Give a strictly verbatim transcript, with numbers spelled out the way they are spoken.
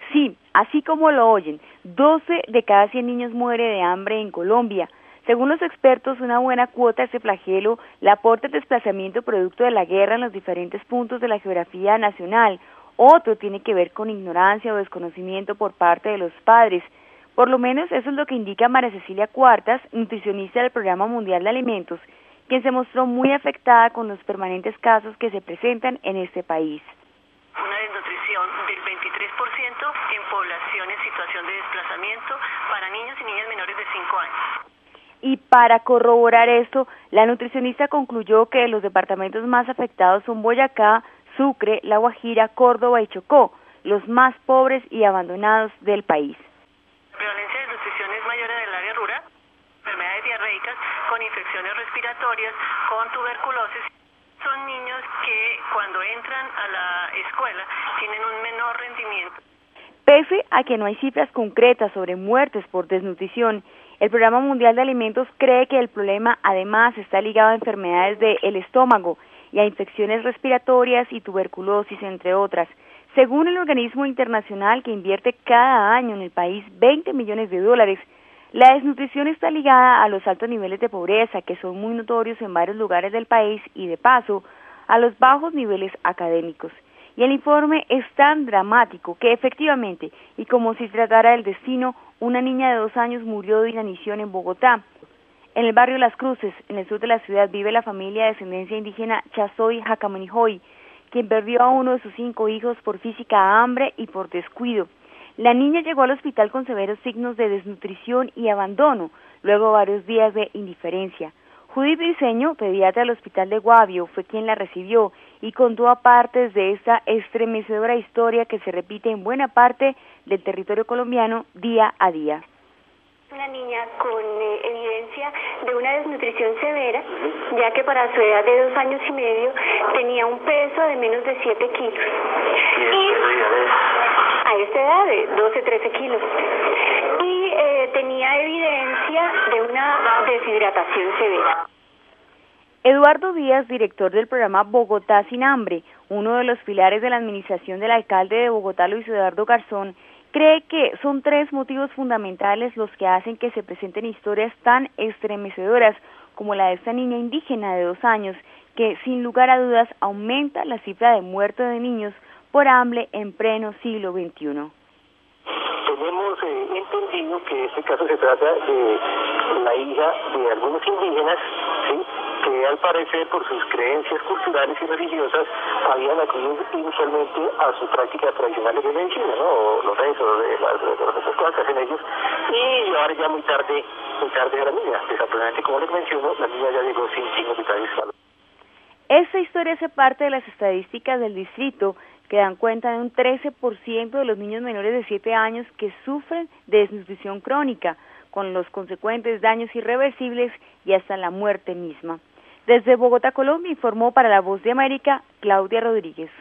Sí, así como lo oyen, doce de cada cien niños muere de hambre en Colombia. Según los expertos, una buena cuota de este flagelo la aporta el desplazamiento producto de la guerra en los diferentes puntos de la geografía nacional. Otro tiene que ver con ignorancia o desconocimiento por parte de los padres. Por lo menos eso es lo que indica María Cecilia Cuartas, nutricionista del Programa Mundial de Alimentos, quien se mostró muy afectada con los permanentes casos que se presentan en este país. Una desnutrición del veintitrés por ciento en población en situación de desplazamiento para niños y niñas menores de cinco años. Y para corroborar esto, la nutricionista concluyó que los departamentos más afectados son Boyacá, Sucre, La Guajira, Córdoba y Chocó, los más pobres y abandonados del país. La prevalencia de desnutrición es mayor en el área rural, enfermedades diarreicas, con infecciones respiratorias, con tuberculosis. Son niños que cuando entran a la escuela tienen un menor rendimiento. Pese a que no hay cifras concretas sobre muertes por desnutrición, el Programa Mundial de Alimentos cree que el problema además está ligado a enfermedades del estómago y a infecciones respiratorias y tuberculosis, entre otras. Según el organismo internacional que invierte cada año en el país veinte millones de dólares, la desnutrición está ligada a los altos niveles de pobreza que son muy notorios en varios lugares del país y, de paso, a los bajos niveles académicos. Y el informe es tan dramático que efectivamente, y como si tratara del destino, una niña de dos años murió de inanición en Bogotá. En el barrio Las Cruces, en el sur de la ciudad, vive la familia de descendencia indígena Chazoy Jacamanijoy, quien perdió a uno de sus cinco hijos por física hambre y por descuido. La niña llegó al hospital con severos signos de desnutrición y abandono, luego varios días de indiferencia. Judith Briceño, pediatra del hospital de Guavio, fue quien la recibió y contó aparte de esta estremecedora historia que se repite en buena parte del territorio colombiano día a día. Una niña con eh, evidencia de una desnutrición severa, ya que para su edad de dos años y medio tenía un peso de menos de siete kilos. Y a esta edad de doce, trece kilos. Y eh, tenía evidencia de una deshidratación severa. Eduardo Díaz, director del programa Bogotá Sin Hambre, uno de los pilares de la administración del alcalde de Bogotá, Luis Eduardo Garzón, cree que son tres motivos fundamentales los que hacen que se presenten historias tan estremecedoras como la de esta niña indígena de dos años, que sin lugar a dudas aumenta la cifra de muertes de niños por hambre en pleno siglo veintiuno. Tenemos eh, entendido que este caso se trata de la hija de algunos indígenas, ¿sí?, que al parecer por sus creencias culturales y religiosas habían acudido inicialmente a sus prácticas tradicionales de medicina, ¿no?, o los rezos, de las, de las cosas que hacen ellos, y ahora ya muy tarde, muy tarde a la niña. Desafortunadamente, como les menciono, la niña ya llegó sin signos vitales. Esta historia hace parte de las estadísticas del distrito que dan cuenta de un trece por ciento de los niños menores de siete años que sufren de desnutrición crónica, con los consecuentes daños irreversibles y hasta la muerte misma. Desde Bogotá, Colombia, informó para La Voz de América, Claudia Rodríguez.